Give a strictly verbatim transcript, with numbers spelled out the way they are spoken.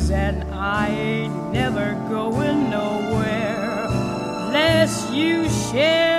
woods, and I ain't never going nowhere lest you share